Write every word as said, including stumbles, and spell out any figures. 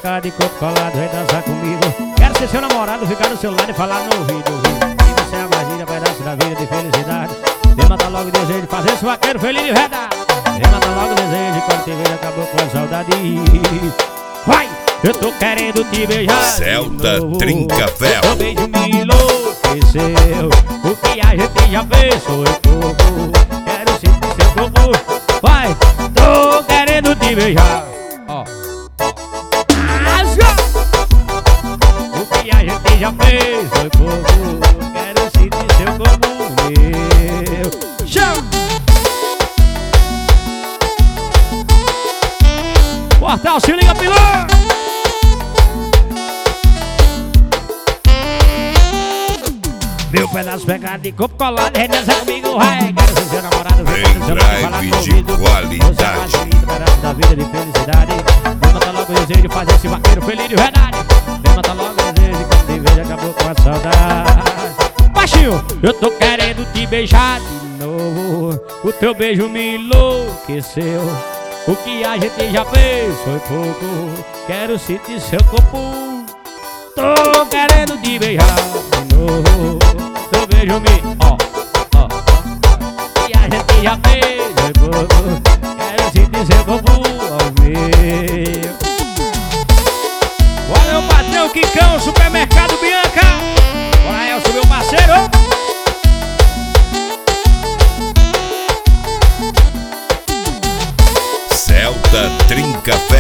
pecado de corpo colado, vem dançar comigo. Quero ser seu namorado, ficar no seu lado e falar no ouvido. E você é a magia, pedaço da vida de felicidade. Vem matar logo o desejo de fazer esse vaqueiro feliz de verdade. Vem matar logo o desejo de quando te vejo acabou com a saudade. Vai! Eu tô querendo te beijar. Celta trinca ferro. O beijo me enlouqueceu. O que a gente já fez foi pouco. Quero sentir seu corpo. Vai! Tô querendo te beijar. Ó. O que a gente já fez foi pouco. Quero sentir seu corpo meu. Chama! Portal, se liga, pilão! Meu pedaço pegado de corpo colado, redença comigo, vai. Quero ser seu namorado, vem drive de qualidade. Você é mais bonito, pedaço da vida de felicidade. Vem matar logo o desejo de fazer esse vaqueiro feliz de verdade. Vem matar logo o desejo de quando te vejo acabou com a saudade. Baixinho, eu tô querendo te beijar de novo. O teu beijo me enlouqueceu. O que a gente já fez foi pouco. Quero sentir seu corpo. Tô querendo te beijar de novo. Teu beijo me, ó, ó, ó. E a gente já fez foi pouco. Quero sentir seu corpo ao meu. Olha o patrão Quicão, Supermercado Bianca. Olha Elcio, meu parceiro. Celta trinca ferro.